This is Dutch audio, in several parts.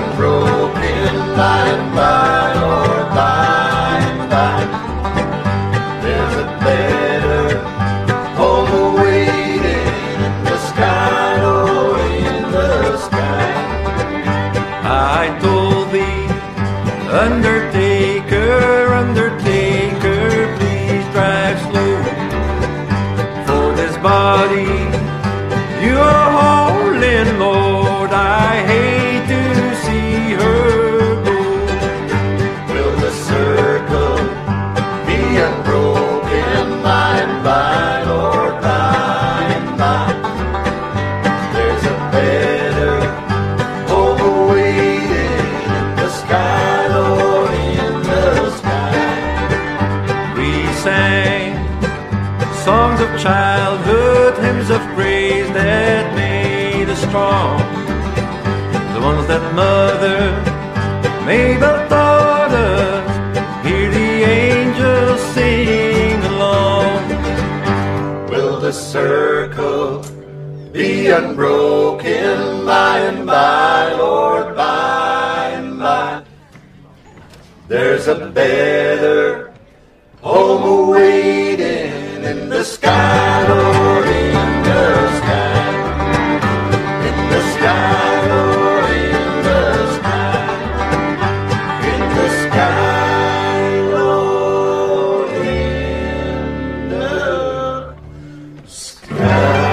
unbroken by and by, Lord, by and by. There's a better home awaiting in the sky, Lord, in the sky. I told thee, Undertaker, Undertaker, please drive slow, for this body you are hauling, Lord, I hate to see her go. Will the circle be unbroken by and by, Lord, by and by? There's a better home awaiting in the sky, Lord, in the sky. We sang songs of childhood, hymns of praise that made us strong, the ones that Mother Mabel taught us. Hear the angels sing along. Will the circle be unbroken by and by, Lord, by and by? There's a better home awaiting in the sky, Lord, in the sky. In the sky, Lord, in the sky. In the sky, Lord, in the sky.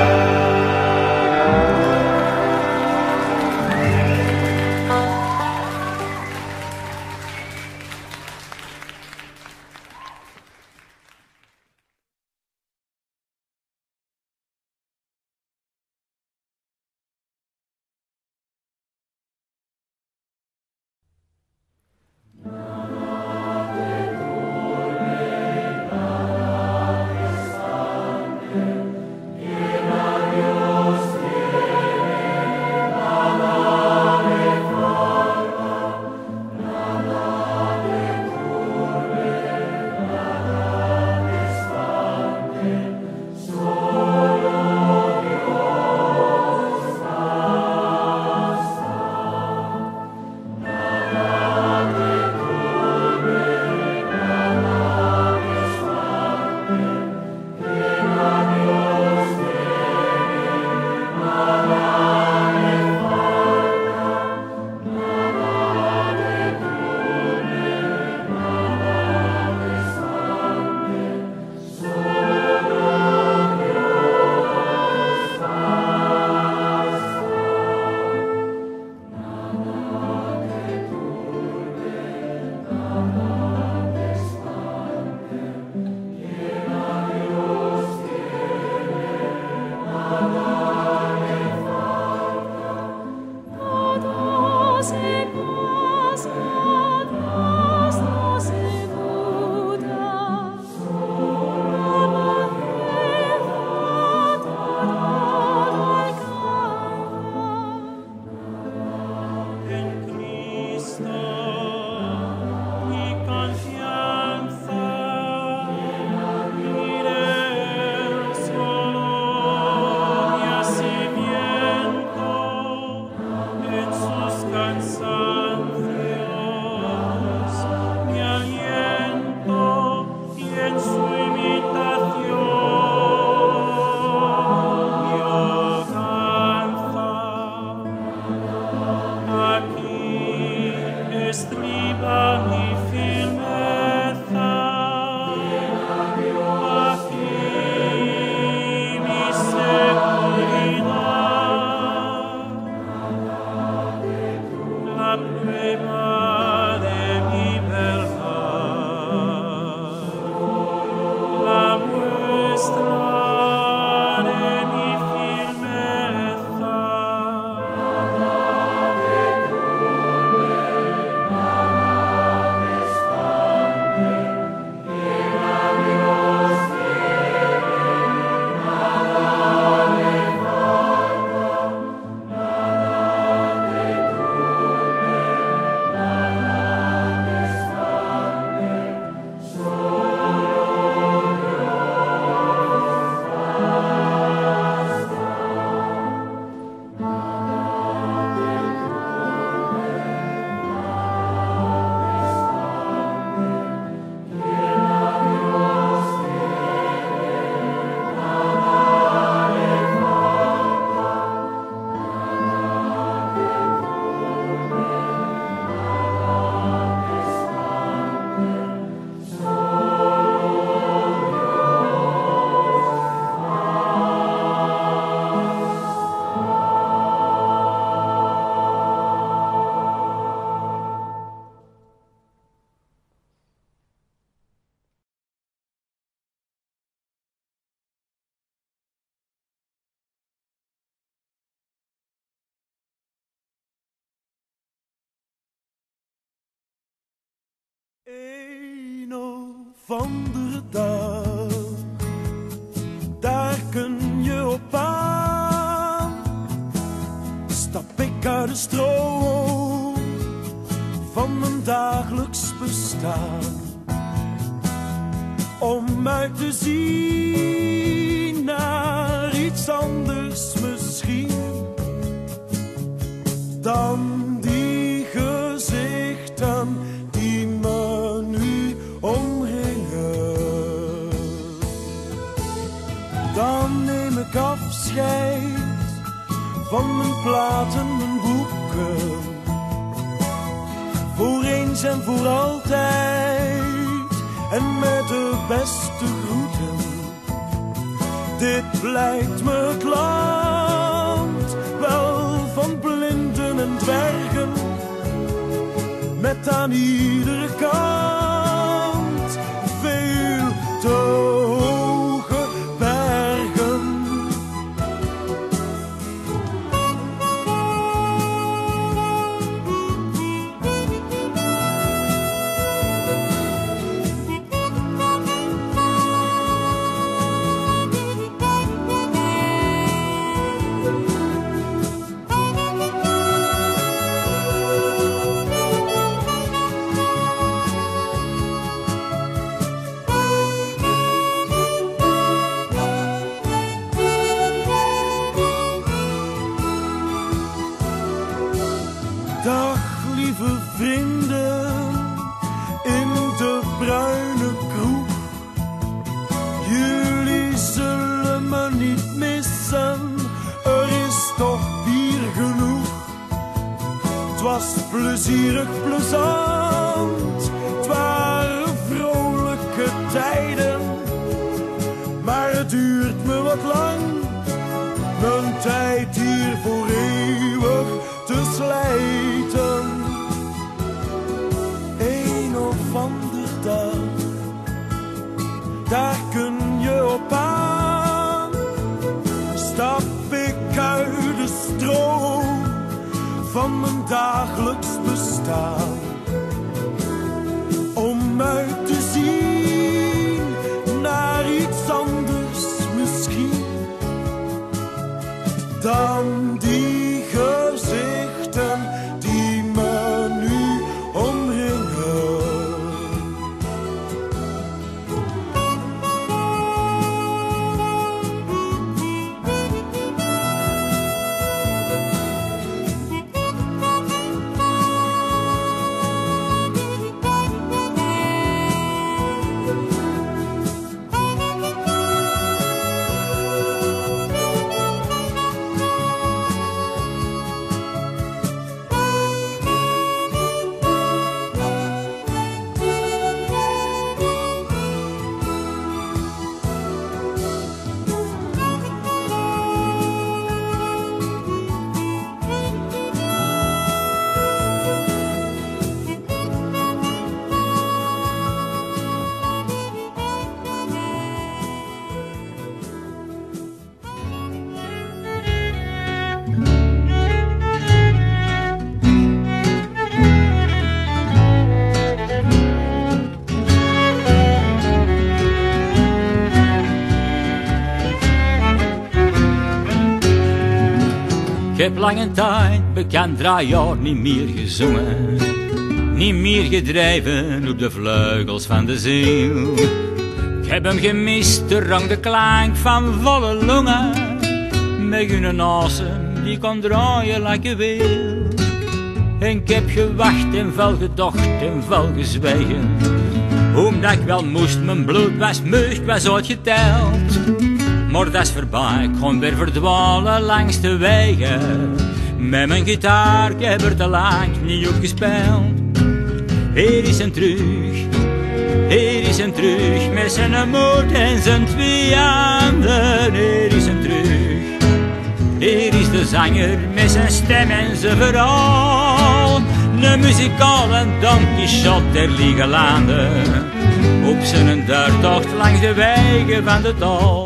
Een of andere dag, daar kun je op aan. Stap ik uit de stroom van mijn dagelijks bestaan, om uit te zien naar iets anders misschien dan die gezichten die me nu omringen. Dan neem ik afscheid van mijn platen, mijn boeken, voor eens en voor altijd, en met de beste groeten. Dit blijkt me het land wel van blinden en dwergen, met aan iedere kant veel te hoge bergen. Dag lieve vrienden in de bruine kroeg, jullie zullen me niet missen, er is toch bier genoeg. Het was plezierig plezant, het waren vrolijke tijden, maar het duurt me wat lang, mijn tijd hier voor eeuwig te slijten. Een of ander dag, daar kun je op aan. Stap ik uit de stroom van mijn dagelijks bestaan, om uit te zien naar iets anders misschien dan die gezichten die me nu omringen. Ik heb lange tijd bekend 3 jaar niet meer gezongen, niet meer gedreven op de vleugels van de ziel. Ik heb hem gemist, de rang, de klank van volle longen, met een asem die kon draaien like je wil. En ik heb gewacht en veel gedacht en veel gezwegen, omdat ik wel moest, mijn bloed was meug, ik was uitgeteld. Maar dat is voorbij, ik kon weer verdwalen langs de wegen, met mijn gitaar, ik heb er te lang niet op gespeeld. Hier is hem terug, hier is hem terug, met zijn moed en zijn 2 handen. Hier is hem terug, hier is de zanger, met zijn stem en zijn verhaal. Een muzikale Don Quixote der lieve landen, op zijn duurtocht langs de wegen van de taal.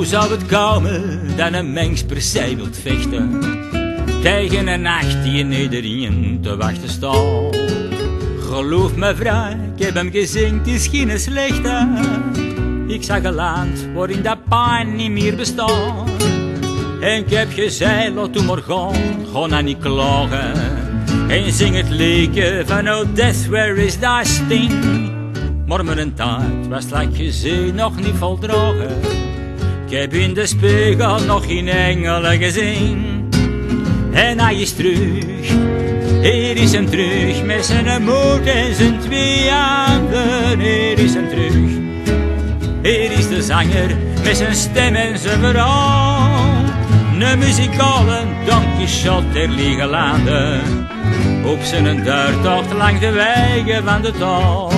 Hoe zou het komen dat een mens per se wilt vechten tegen een nacht die in iedereen te wachten staat? Geloof me vrouw, ik heb hem gezien, het is geen slechte. Ik zag een land waarin dat pijn niet meer bestaat. En ik heb gezegd, laat toen maar gaan, ga nou niet klagen. En zing het liedje van oh death, where is that sting? Maar mijn tijd was like gezien nog niet voldragen. Ik heb in de spiegel nog geen engelen gezien. En hij is terug, hier is hem terug, met zijn moed en zijn twee handen. Hier is hem terug, hier is de zanger, met zijn stem en zijn verhaal. Een muzikale Don Quixote der lieve landen, op zijn duurtocht langs de wegen van de taal.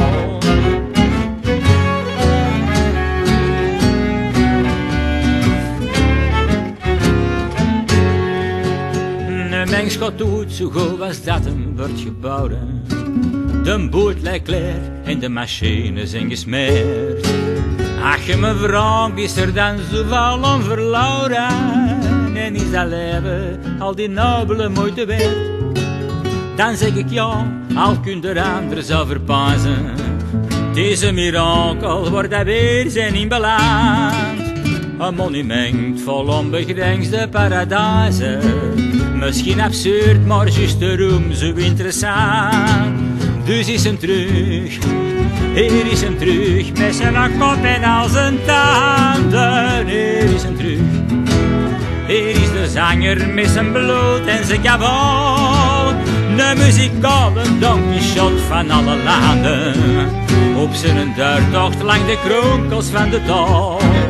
Een mens gaat doet zo goed als dat hem wordt gebouwd. De boot lijkt leer en de machines zijn gesmeerd. Ach, je me vraagt, is er dan zoveel om verloren? En is dat leven al die nobele moeite waard? Dan zeg ik ja, al kunt er anders over pazen. Deze mirakel wordt dat weer zijn in beland. Een monument vol onbegrensde paradijzen. Misschien absurd, maar juist daarom zo interessant. Dus is hem terug, hier is hem terug, met zijn kop en al zijn tanden. Hier is hem terug, hier is de zanger met zijn bloed en zijn kabaal. De muzikale Don Quixote van alle landen, op zijn duurtocht langs de kronkels van de taal.